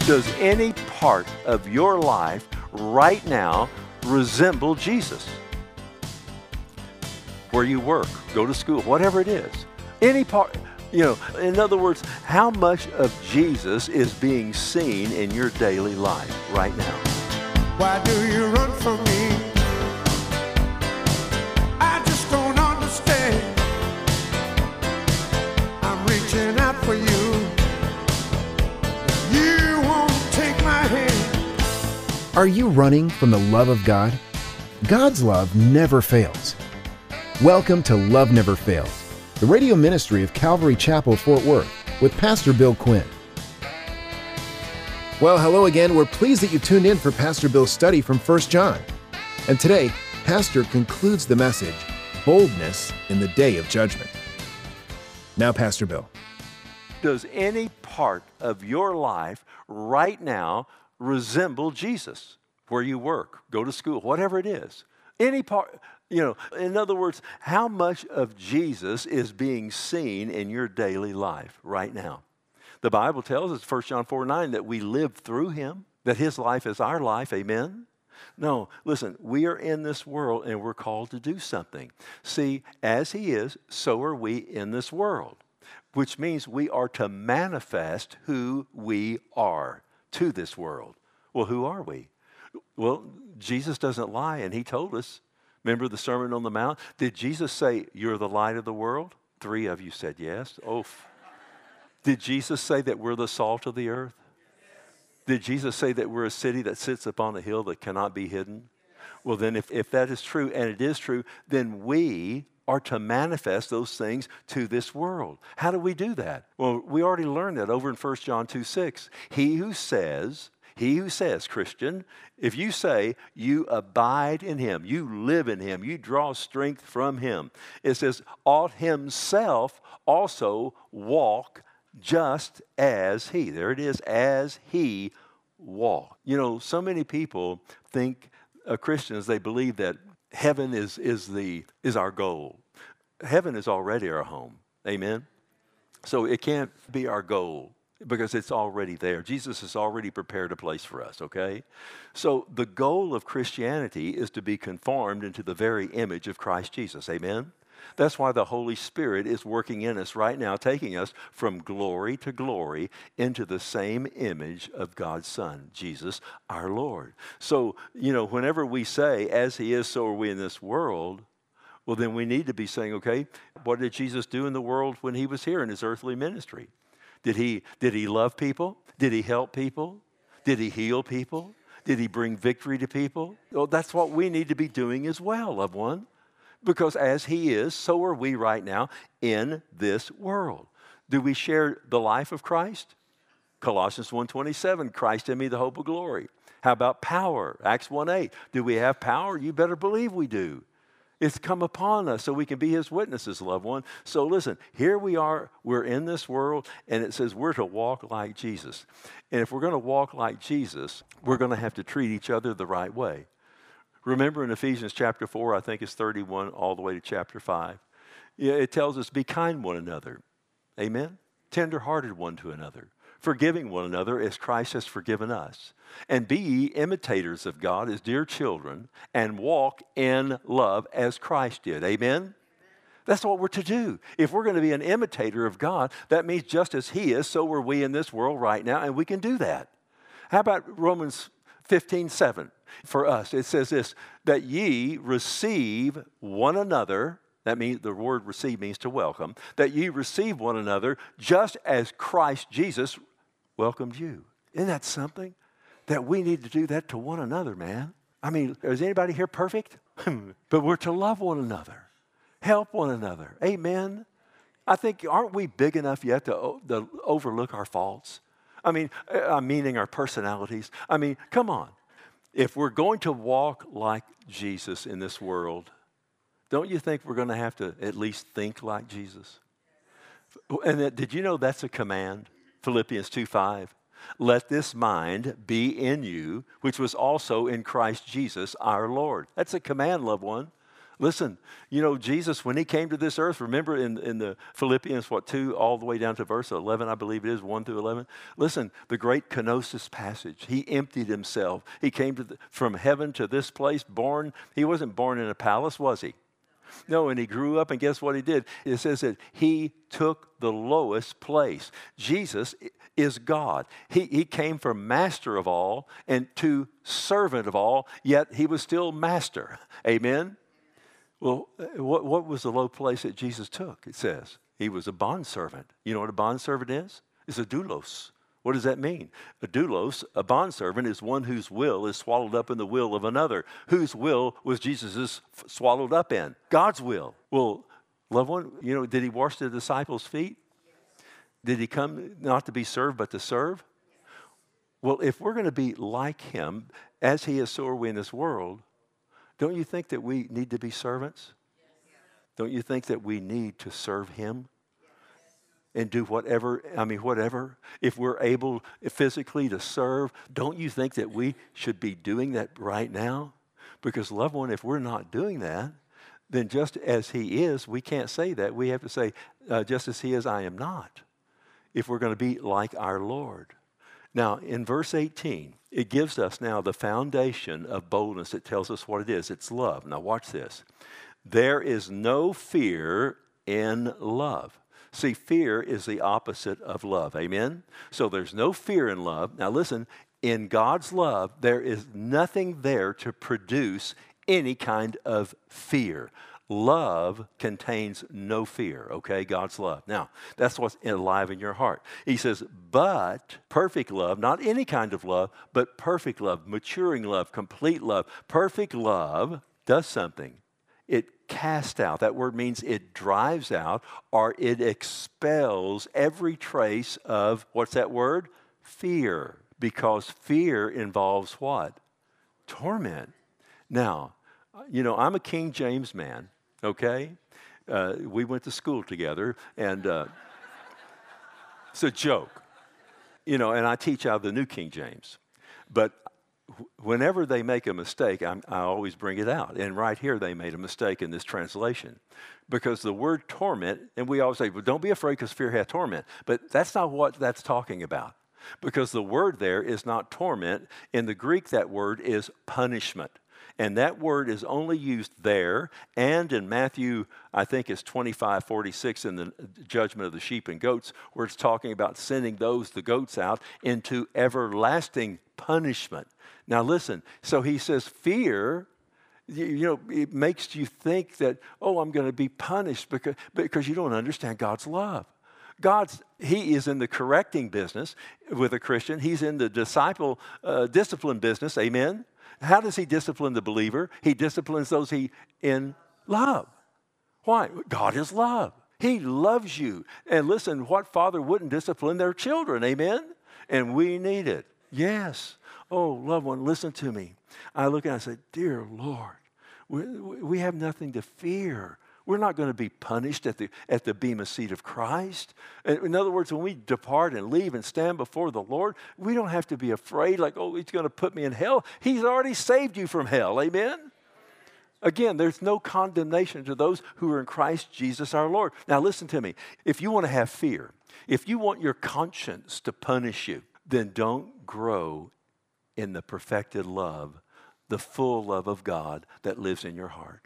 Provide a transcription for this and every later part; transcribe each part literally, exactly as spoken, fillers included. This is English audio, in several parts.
Does any part of your life right now resemble Jesus? Where you work, go to school, whatever it is. Any part, you know, in other words, how much of Jesus is being seen in your daily life right now? Why do you run from me? I just don't understand. I'm reaching out for you. You won't take my hand. Are you running from the love of God? God's love never fails. Welcome to Love Never Fails, the radio ministry of Calvary Chapel, Fort Worth, with Pastor Bill Quinn. Well, hello again. We're pleased that you tuned in for Pastor Bill's study from First John. And today, Pastor concludes the message, Boldness in the Day of Judgment. Now, Pastor Bill. Does any part of your life right now resemble Jesus? Where you work, go to school, whatever it is. Any part, you know, in other words, how much of Jesus is being seen in your daily life right now? The Bible tells us, First John four nine, that we live through him, that his life is our life, amen? No, listen, we are in this world and we're called to do something. See, as he is, so are we in this world, which means we are to manifest who we are to this world. Well, who are we? Well, Jesus doesn't lie, and he told us. Remember the Sermon on the Mount? Did Jesus say, you're the light of the world? Three of you said yes. Oh. Did Jesus say that we're the salt of the earth? Did Jesus say that we're a city that sits upon a hill that cannot be hidden? Well, then if, if that is true, and it is true, then we are to manifest those things to this world. How do we do that? Well, we already learned that over in First John two six. He who says... He who says, Christian, if you say you abide in him, you live in him, you draw strength from him, it says, ought himself also walk just as he. There it is, as he walked. You know, so many people think, uh, Christians, they believe that heaven is, is, the, is our goal. Heaven is already our home. Amen? So it can't be our goal, because it's already there. Jesus has already prepared a place for us, okay? So the goal of Christianity is to be conformed into the very image of Christ Jesus, amen? That's why the Holy Spirit is working in us right now, taking us from glory to glory into the same image of God's Son, Jesus, our Lord. So, you know, whenever we say, as he is, so are we in this world, well, then we need to be saying, okay, what did Jesus do in the world when he was here in his earthly ministry? Did he, did he love people? Did he help people? Did he heal people? Did he bring victory to people? Well, that's what we need to be doing as well, loved one. Because as he is, so are we right now in this world. Do we share the life of Christ? Colossians one twenty-seven, Christ in me, the hope of glory. How about power? Acts one eight, do we have power? You better believe we do. It's come upon us so we can be his witnesses, loved one. So listen, here we are, we're in this world, and it says we're to walk like Jesus. And if we're going to walk like Jesus, we're going to have to treat each other the right way. Remember in Ephesians chapter four, I think it's thirty-one all the way to chapter five, yeah, it tells us be kind one another. Amen? Tender-hearted one to another. Forgiving one another as Christ has forgiven us. And be ye imitators of God as dear children, and walk in love as Christ did. Amen? That's what we're to do. If we're going to be an imitator of God, that means just as he is, so are we in this world right now, and we can do that. How about Romans fifteen seven? For us, it says this, that ye receive one another. That means the word receive means to welcome. That ye receive one another just as Christ Jesus welcomed you. Isn't that something? That we need to do that to one another, man. I mean, is anybody here perfect? But we're to love one another. Help one another. Amen? I think, aren't we big enough yet to, to overlook our faults? I mean, uh, meaning our personalities. I mean, come on. If we're going to walk like Jesus in this world, don't you think we're going to have to at least think like Jesus? And that, did you know that's a command? Philippians two five. Let this mind be in you, which was also in Christ Jesus our Lord. That's a command, loved one. Listen, you know, Jesus, when he came to this earth, remember in, in the Philippians, what, two, all the way down to verse eleven, I believe it is, one through eleven. Listen, the great kenosis passage. He emptied himself. He came to the, from heaven to this place, born. He wasn't born in a palace, was he? No, and he grew up, and guess what he did? It says that he took the lowest place. Jesus is God. He, he came from master of all and to servant of all, yet he was still master. Amen? Well, what, what was the low place that Jesus took? It says he was a bondservant. You know what a bondservant is? It's a doulos. What does that mean? A doulos, a bondservant, is one whose will is swallowed up in the will of another. Whose will was Jesus' swallowed up in? God's will. Well, loved one, you know, did he wash the disciples' feet? Did he come not to be served, but to serve? Well, if we're going to be like him, as he is, so are we in this world, don't you think that we need to be servants? Don't you think that we need to serve him? And do whatever, I mean, whatever. If we're able physically to serve, don't you think that we should be doing that right now? Because, loved one, if we're not doing that, then just as he is, we can't say that. We have to say, uh, just as he is, I am not. If we're going to be like our Lord. Now, in verse eighteen, it gives us now the foundation of boldness. It tells us what it is. It's love. Now, watch this. There is no fear in love. See, fear is the opposite of love. Amen? So there's no fear in love. Now listen, in God's love, there is nothing there to produce any kind of fear. Love contains no fear, okay? God's love. Now, that's what's alive in your heart. He says, but perfect love, not any kind of love, but perfect love, maturing love, complete love. Perfect love does something. It casts out. That word means it drives out or it expels every trace of, what's that word? Fear. Because fear involves what? Torment. Now, you know, I'm a King James man, okay? Uh, we went to school together, and uh, it's a joke. You know, and I teach out of the New King James. But whenever they make a mistake, I'm, I always bring it out. And right here, they made a mistake in this translation. Because the word torment, and we always say, well, don't be afraid because fear hath torment. But that's not what that's talking about. Because the word there is not torment. In the Greek, that word is punishment. And that word is only used there and in Matthew, I think it's twenty-five forty-six in the judgment of the sheep and goats, where it's talking about sending those, the goats, out into everlasting punishment. Now listen, so he says fear, you, you know, it makes you think that, oh, I'm going to be punished because, because you don't understand God's love. God's, he is in the correcting business with a Christian. He's in the disciple uh, discipline business, amen? How does he discipline the believer? He disciplines those he in love. Why? God is love. He loves you. And listen, what father wouldn't discipline their children? Amen? And we need it. Yes. Oh, loved one, listen to me. I look and I say, dear Lord, we, we have nothing to fear. We're not going to be punished at the, at the bema seat of Christ. In other words, when we depart and leave and stand before the Lord, we don't have to be afraid like, oh, he's going to put me in hell. He's already saved you from hell. Amen? Again, there's no condemnation to those who are in Christ Jesus our Lord. Now listen to me. If you want to have fear, if you want your conscience to punish you, then don't grow in the perfected love, the full love of God that lives in your heart.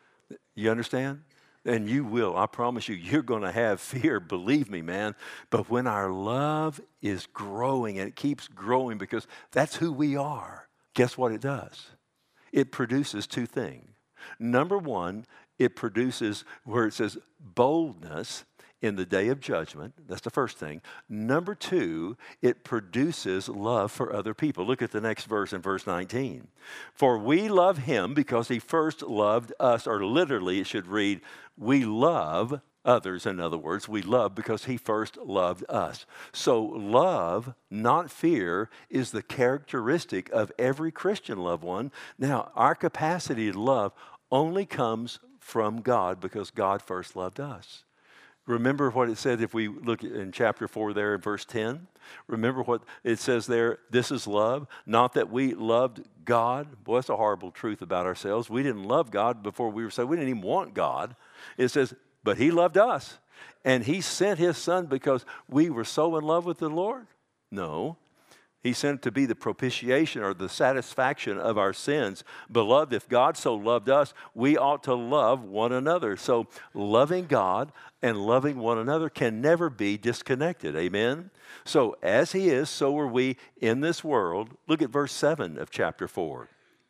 You understand? And you will. I promise you, you're going to have fear. Believe me, man. But when our love is growing, and it keeps growing because that's who we are, guess what it does? It produces two things. Number one, it produces where it says boldness in the day of judgment. That's the first thing. Number two, it produces love for other people. Look at the next verse in verse nineteen. For we love him because he first loved us, or literally it should read, we love others. In other words, we love because he first loved us. So love, not fear, is the characteristic of every Christian loved one. Now, our capacity to love only comes from God because God first loved us. Remember what it said if we look in chapter four there in verse ten? Remember what it says there, this is love, not that we loved God. Boy, that's a horrible truth about ourselves. We didn't love God before we were saved. We didn't even want God. It says, but he loved us, and he sent his son because we were so in love with the Lord? No. He sent to be the propitiation or the satisfaction of our sins. Beloved, if God so loved us, we ought to love one another. So loving God and loving one another can never be disconnected. Amen? So as he is, so are we in this world. Look at verse seven of chapter four.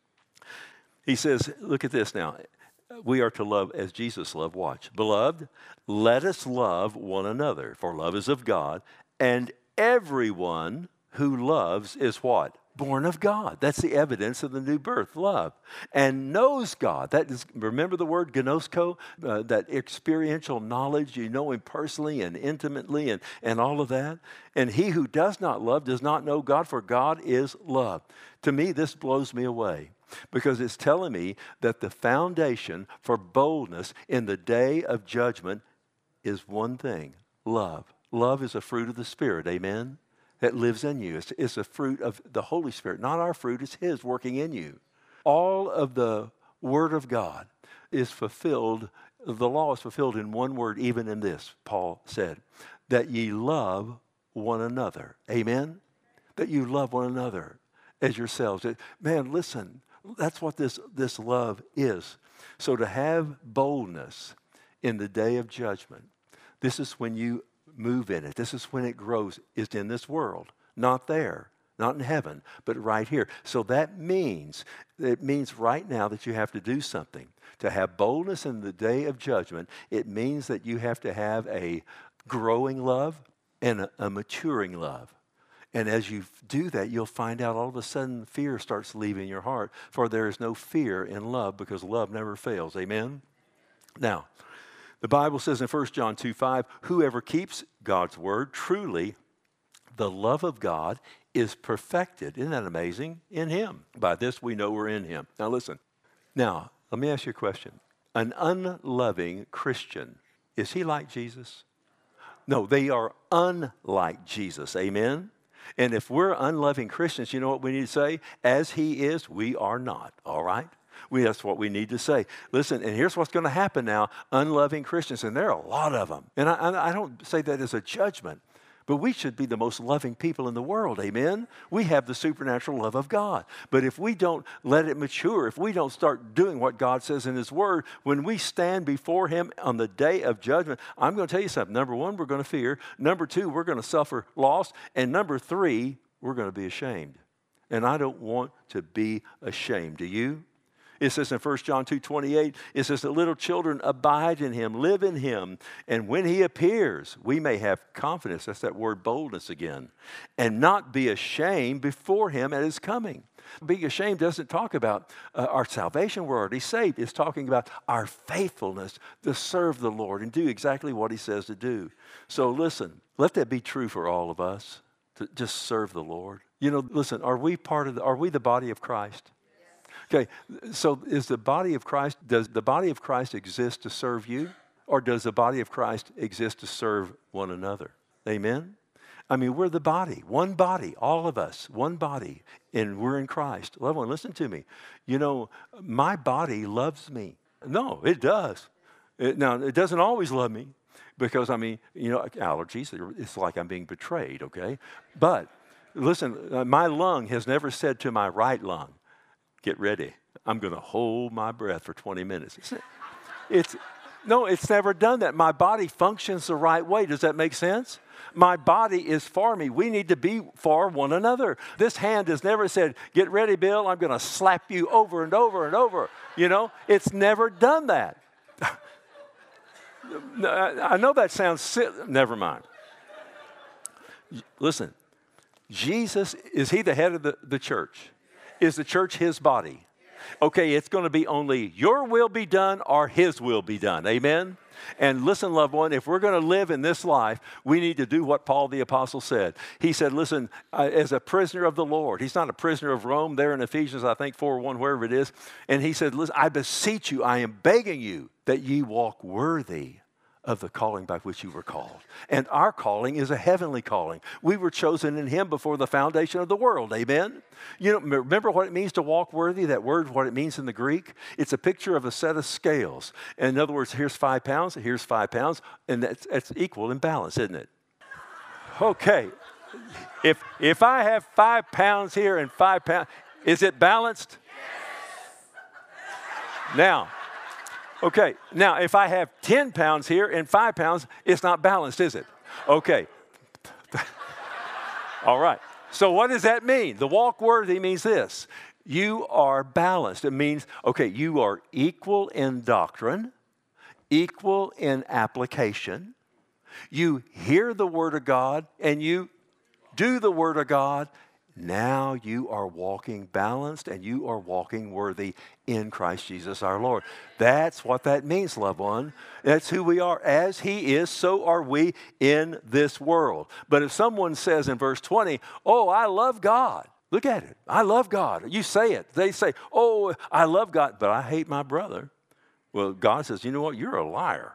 He says, look at this now. We are to love as Jesus loved. Watch. Beloved, let us love one another, for love is of God, and everyone who loves is what? Born of God. That's the evidence of the new birth, love. And knows God. That is, remember the word gnosko? Uh, that experiential knowledge. You know him personally and intimately and, and all of that. And he who does not love does not know God, for God is love. To me, this blows me away, because it's telling me that the foundation for boldness in the day of judgment is one thing, love. Love is a fruit of the Spirit, amen? That lives in you. It's, it's a fruit of the Holy Spirit. Not our fruit, it's his working in you. All of the Word of God is fulfilled, the law is fulfilled in one word, even in this, Paul said, that ye love one another. Amen? That you love one another as yourselves. Man, listen, that's what this, this love is. So to have boldness in the day of judgment, this is when you move in it. This is when it grows, is in this world, not there, not in heaven, but right here. So that means, it means right now that you have to do something. To have boldness in the day of judgment, it means that you have to have a growing love and a, a maturing love. And as you do that, you'll find out all of a sudden fear starts leaving your heart, for there is no fear in love, because love never fails. Amen? Now, the Bible says in First John two five, whoever keeps God's word, truly the love of God is perfected. Isn't that amazing? In him. By this we know we're in him. Now listen. Now, let me ask you a question. An unloving Christian, is he like Jesus? No, they are unlike Jesus. Amen? And if we're unloving Christians, you know what we need to say? As he is, we are not. All right? We, that's what we need to say. Listen, and here's what's going to happen now. Unloving Christians, and there are a lot of them. And I, I don't say that as a judgment, but we should be the most loving people in the world, amen? We have the supernatural love of God. But if we don't let it mature, if we don't start doing what God says in his word, when we stand before him on the day of judgment, I'm going to tell you something. Number one, we're going to fear. Number two, we're going to suffer loss. And number three, we're going to be ashamed. And I don't want to be ashamed. Do you? It says in First John two twenty-eight, it says that little children abide in him, live in him, and when he appears, we may have confidence, that's that word boldness again, and not be ashamed before him at his coming. Being ashamed doesn't talk about uh, our salvation, we're already saved. It's talking about our faithfulness to serve the Lord and do exactly what he says to do. So listen, let that be true for all of us, to just serve the Lord. You know, listen, are we part of the, are we the body of Christ? Okay, so is the body of Christ, does the body of Christ exist to serve you? Or does the body of Christ exist to serve one another? Amen? I mean, we're the body, one body, all of us, one body, and we're in Christ. Loved one, listen to me. You know, my body loves me. No, it does. It, now, it doesn't always love me because, I mean, you know, allergies, it's like I'm being betrayed, okay? But listen, my lung has never said to my right lung, get ready. I'm going to hold my breath for twenty minutes. It's, it's no, it's never done that. My body functions the right way. Does that make sense? My body is for me. We need to be for one another. This hand has never said, get ready, Bill. I'm going to slap you over and over and over. You know, it's never done that. I know that sounds silly. Never mind. Listen, Jesus, is he the head of the, the church? Is the church his body? Okay, it's going to be only your will be done or his will be done. Amen? And listen, loved one, if we're going to live in this life, we need to do what Paul the Apostle said. He said, listen, uh, as a prisoner of the Lord, he's not a prisoner of Rome, there in Ephesians, I think, four one, wherever it is. And he said, listen, I beseech you, I am begging you that ye walk worthy of the calling by which you were called. And our calling is a heavenly calling. We were chosen in him before the foundation of the world. Amen? You know, remember what it means to walk worthy? That word, what it means in the Greek? It's a picture of a set of scales. And in other words, here's five pounds, here's five pounds, and that's, that's equal in balance, isn't it? Okay. If, if I have five pounds here and five pounds, is it balanced? Yes. Now, okay, now if I have ten pounds here and five pounds, it's not balanced, is it? Okay. All right. So what does that mean? The walk worthy means this. You are balanced. It means, okay, you are equal in doctrine, equal in application. You hear the Word of God and you do the Word of God. Now you are walking balanced and you are walking worthy in Christ Jesus our Lord. That's what that means, loved one. That's who we are. As he is, so are we in this world. But if someone says in verse twenty, oh, I love God. Look at it. I love God. You say it. They say, oh, I love God, but I hate my brother. Well, God says, you know what? You're a liar.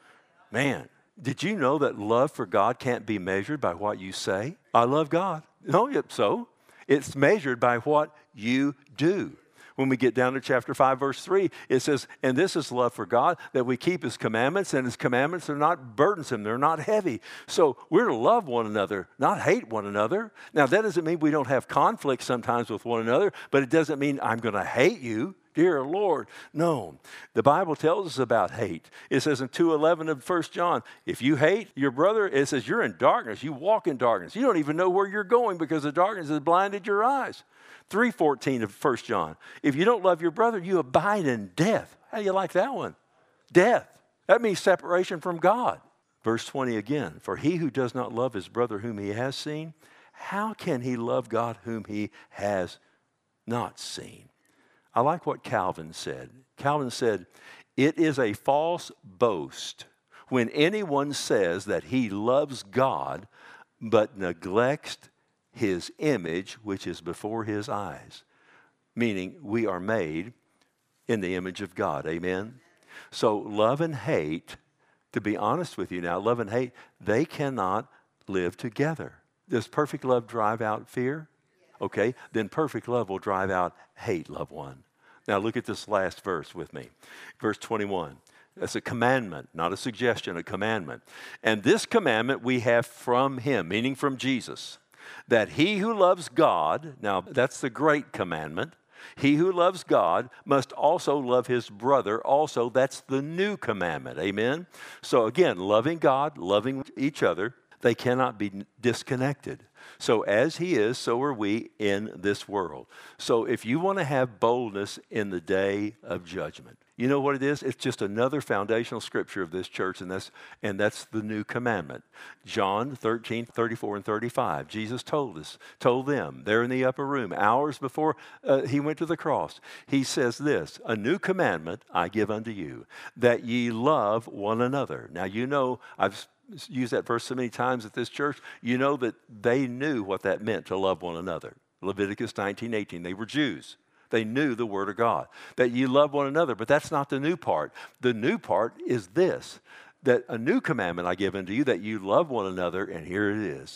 Man, did you know that love for God can't be measured by what you say? I love God. No, yep, so. It's measured by what you do. When we get down to chapter five, verse three, it says, and this is love for God, that we keep his commandments, and his commandments are not burdensome. They're not heavy. So we're to love one another, not hate one another. Now, that doesn't mean we don't have conflict sometimes with one another, but it doesn't mean I'm going to hate you. Dear Lord, no. The Bible tells us about hate. It says in two eleven of First John, if you hate your brother, it says you're in darkness. You walk in darkness. You don't even know where you're going because the darkness has blinded your eyes. three fourteen of First John, if you don't love your brother, you abide in death. How do you like that one? Death. That means separation from God. Verse twenty again, for he who does not love his brother whom he has seen, how can he love God whom he has not seen? I like what Calvin said. Calvin said, it is a false boast when anyone says that he loves God but neglects his image which is before his eyes. Meaning we are made in the image of God. Amen? So love and hate, to be honest with you now, love and hate, they cannot live together. Does perfect love drive out fear? Okay, then perfect love will drive out hate, loved one. Now look at this last verse with me. Verse twenty-one. That's a commandment, not a suggestion, a commandment. And this commandment we have from him, meaning from Jesus, that he who loves God, now that's the great commandment, he who loves God must also love his brother also. That's the new commandment, amen? So again, loving God, loving each other, they cannot be disconnected. So as he is, so are we in this world. So if you want to have boldness in the day of judgment, you know what it is? It's just another foundational scripture of this church, and that's, and that's the new commandment. John thirteen, thirty-four and thirty-five. Jesus told us, told them, they're in the upper room, hours before uh, he went to the cross. He says this, a new commandment I give unto you, that ye love one another. Now you know, I've used that verse so many times at this church, you know that they knew what that meant to love one another. Leviticus nineteen, eighteen, they were Jews. They knew the Word of God, that you love one another. But that's not the new part. The new part is this, that a new commandment I give unto you, that you love one another, and here it is,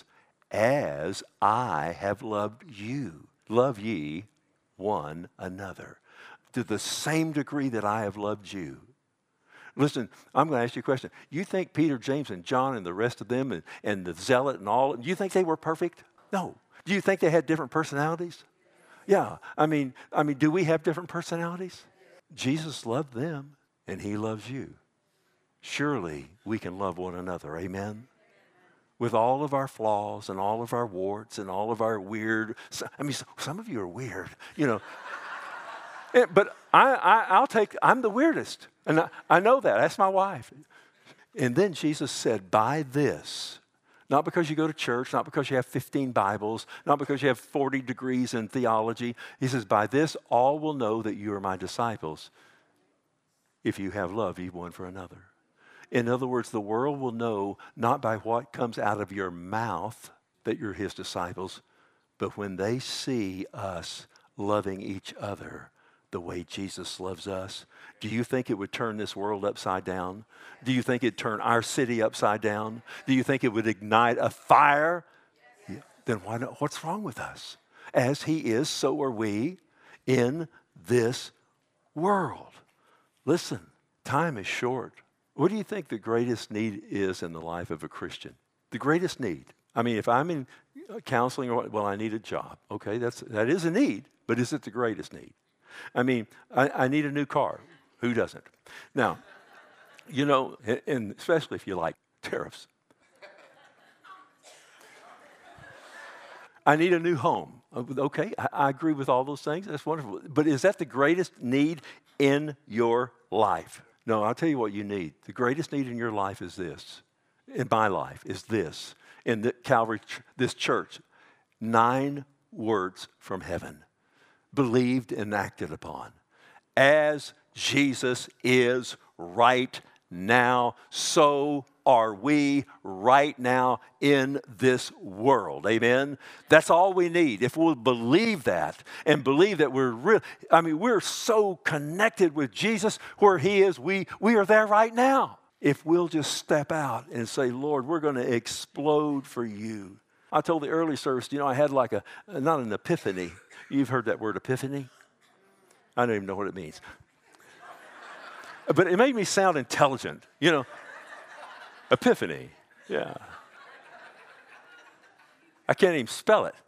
as I have loved you. Love ye one another. To the same degree that I have loved you. Listen, I'm going to ask you a question. You think Peter, James, and John and the rest of them and, and the zealot and all, do you think they were perfect? No. Do you think they had different personalities? Yeah. I mean, I mean, do we have different personalities? Jesus loved them and he loves you. Surely we can love one another. Amen? With all of our flaws and all of our warts and all of our weird, I mean, some of you are weird, you know. But I, I, I'll take, I'm the weirdest. And I, I know that. That's my wife. And then Jesus said, by this, not because you go to church, not because you have fifteen Bibles, not because you have forty degrees in theology. He says, by this, all will know that you are my disciples if you have love ye one for another. In other words, the world will know not by what comes out of your mouth that you're his disciples, but when they see us loving each other, the way Jesus loves us, do you think it would turn this world upside down? Do you think it'd turn our city upside down? Do you think it would ignite a fire? Yeah. Then why not? What's wrong with us? As he is, so are we in this world. Listen, time is short. What do you think the greatest need is in the life of a Christian? The greatest need. I mean, if I'm in counseling, or well, I need a job. Okay, that's that is a need, but is it the greatest need? I mean, I, I need a new car. Who doesn't? Now, you know, and especially if you like tariffs. I need a new home. Okay, I, I agree with all those things. That's wonderful. But is that the greatest need in your life? No, I'll tell you what you need. The greatest need in your life is this. In my life is this. In the Calvary, this church, nine words from heaven, believed and acted upon. As Jesus is right now, so are we right now in this world. Amen? That's all we need. If we'll believe that and believe that we're real, I mean, we're so connected with Jesus where he is, we, we are there right now. If we'll just step out and say, Lord, we're going to explode for you. I told the early service, you know, I had like a, not an epiphany. You've heard that word epiphany? I don't even know what it means. But it made me sound intelligent, you know. Epiphany, yeah. I can't even spell it.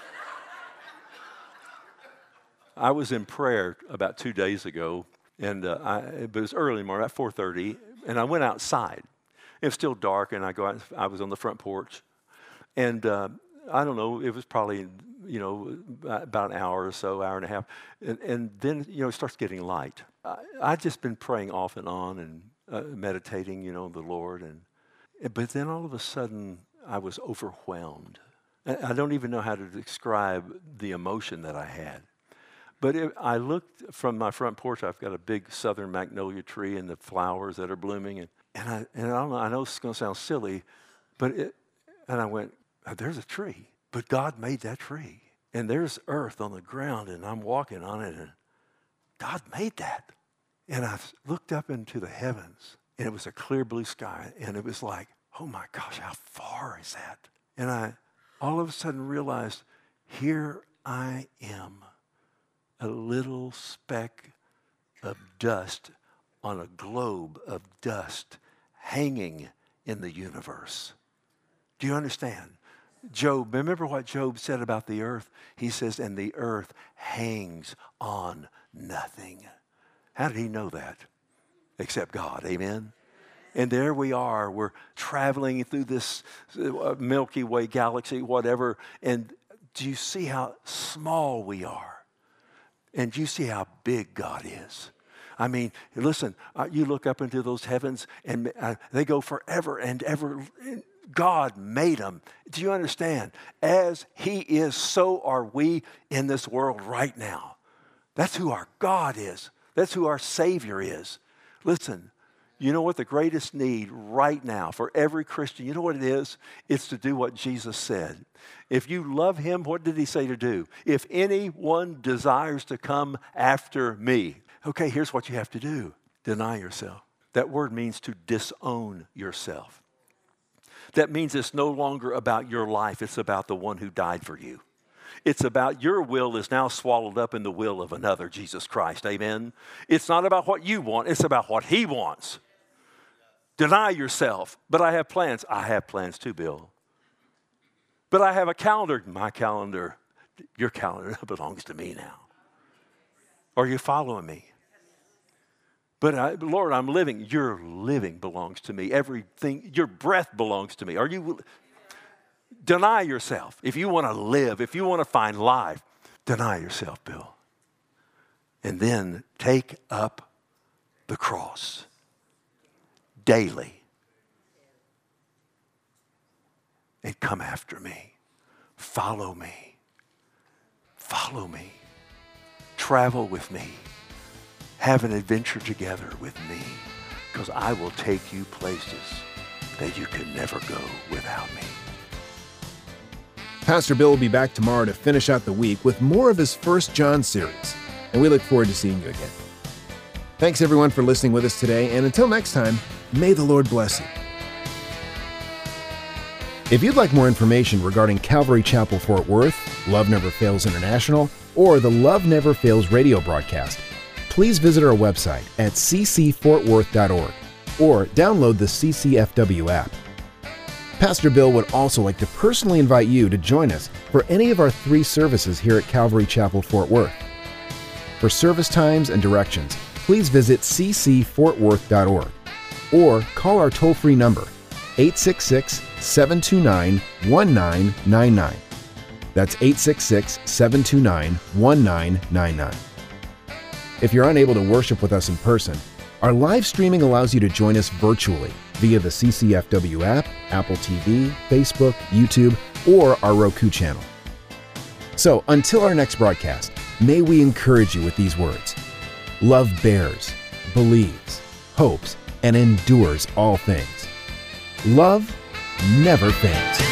I was in prayer about two days ago, and uh, I, it was early morning, about four thirty, and I went outside. It was still dark, and I go out. I was on the front porch, and uh, I don't know. It was probably you know about an hour or so, hour and a half, and, and then you know it starts getting light. I I'd just been praying off and on and uh, meditating, you know, the Lord, and but then all of a sudden I was overwhelmed. I don't even know how to describe the emotion that I had. But it, I looked from my front porch. I've got a big southern magnolia tree and the flowers that are blooming. And, and, I, and I don't know, I know it's going to sound silly, but it, and I went, there's a tree. But God made that tree. And there's earth on the ground, and I'm walking on it, and God made that. And I looked up into the heavens, and it was a clear blue sky, and it was like, oh my gosh, how far is that? And I all of a sudden realized, here I am, a little speck of dust on a globe of dust hanging in the universe. Do you understand? Job, remember what Job said about the earth? He says, and the earth hangs on nothing. How did he know that? Except God, amen? And there we are, we're traveling through this Milky Way galaxy, whatever, and do you see how small we are? And do you see how big God is? I mean, listen, uh, you look up into those heavens, and uh, they go forever and ever. God made them. Do you understand? As he is, so are we in this world right now. That's who our God is. That's who our Savior is. Listen, you know what the greatest need right now for every Christian, you know what it is? It's to do what Jesus said. If you love him, what did he say to do? If anyone desires to come after me, okay, here's what you have to do. Deny yourself. That word means to disown yourself. That means it's no longer about your life. It's about the one who died for you. It's about your will is now swallowed up in the will of another, Jesus Christ. Amen? It's not about what you want. It's about what he wants. Deny yourself. But I have plans. I have plans too, Bill. But I have a calendar. My calendar, your calendar belongs to me now. Are you following me? But I, Lord, I'm living. Your living belongs to me. Everything, your breath belongs to me. Are you? Deny yourself. If you want to live, if you want to find life, deny yourself, Bill. And then take up the cross daily and come after me. Follow me. Follow me. Travel with me. Have an adventure together with me, because I will take you places that you can never go without me. Pastor Bill will be back tomorrow to finish out the week with more of his First John series. and we look forward to seeing you again. Thanks everyone for listening with us today, and until next time, may the Lord bless you. If you'd like more information regarding Calvary Chapel Fort Worth, Love Never Fails International, or the Love Never Fails radio broadcast, please visit our website at c c fort worth dot org or download the C C F W app. Pastor Bill would also like to personally invite you to join us for any of our three services here at Calvary Chapel Fort Worth. For service times and directions, please visit c c fort worth dot org or call our toll-free number eight six six, seven two nine, one nine nine nine. That's eight six six, seven two nine, one nine nine nine. If you're unable to worship with us in person, our live streaming allows you to join us virtually via the C C F W app, Apple T V, Facebook, YouTube, or our Roku channel. So until our next broadcast, may we encourage you with these words. Love bears, believes, hopes, and endures all things. Love never fails.